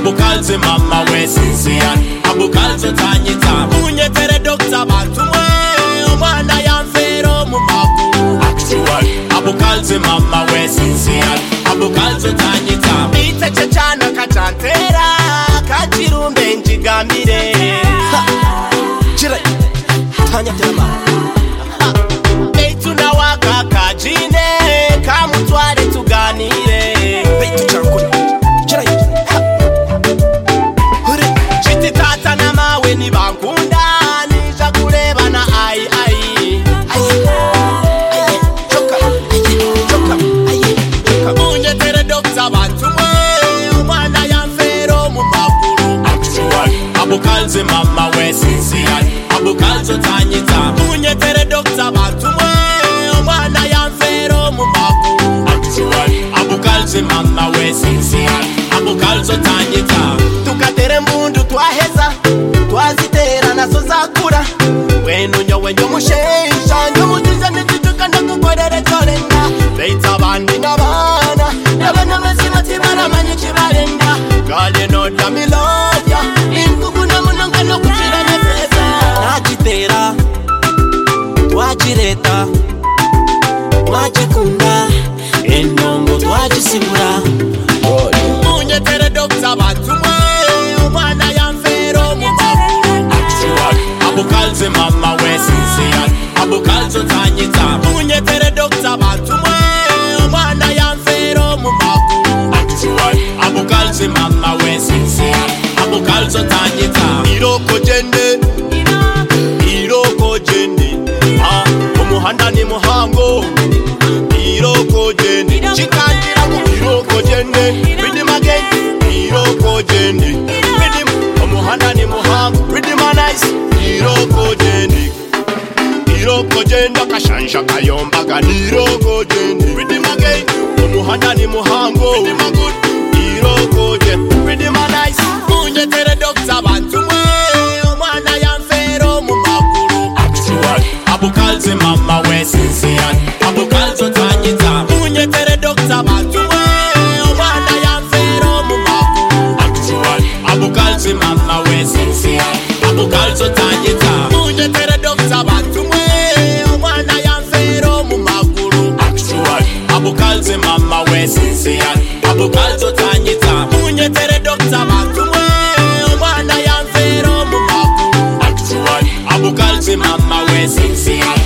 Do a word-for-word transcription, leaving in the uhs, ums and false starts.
abukalze mama we sincere abukalze tanyita unyetere doctor bantumwe umwana yamfero mu maguru actual abukalze mama we sincere abukalze tanyita itece cyane kacantera kachirumbe njigamire chira tanya tema eitu na waka kajine kamutware tuganire beitu chankuri chira hure chiti tata na mawe ni bankunda nija kurebana ai ai ai choka choka ai choka unyetere doctor bantumwe umwana yamfero mu maguru actual abukalze mama we sincere abukalze tanyita unyetere doctor bantumwe umwana yamfero mu maguru actual abukalze mama we sincere abukalze tanyita tukatere mbundu twaheza twazitera nazo zakura wenu nyowe nyo mushenja nyo mugize nituka ndagukorere torenga beita bandi nabana nabana mazima tibara manye kibarenga gale no damiloja inkuguna munanga no kuchira nefeza nakitera twajireta mwajikunda endongo twajisibura unyetere doctor bantumwe umwana yamfero mu maguru actual abukalze mama we sincere abukalze tanyita unyetere doctor bantumwe umwana yamfero mu maguru actual abukalze mama we sincere abukalze tanyita iroko jende iroko jende ah umuhanda ni muhango iroko jende chikandira ku iroko jende rhythm again iroko jende rhythm umuhanda ni muhango rhythm nice iroko jende iroko jende kashansha kayomba kaniroko jende rhythm again umuhanda ni muhango rhythm good iroko jende rhythm nice unyetere doctor bantumwe umwana yamfero mu maguru actual abukalze mama we sincere abukalze tanyita unyetere doctor bantumwe umwana yamfero mu maguru actual abukalze mama we sincere abukalze tanyita unyetere doctor bantumwe umwana yamfero mu maguru actual abukalze mama we sincere abukalze tanyita unyetere doctor bantumwe umwana yamfero mu maguru actual abukalze mama we sincere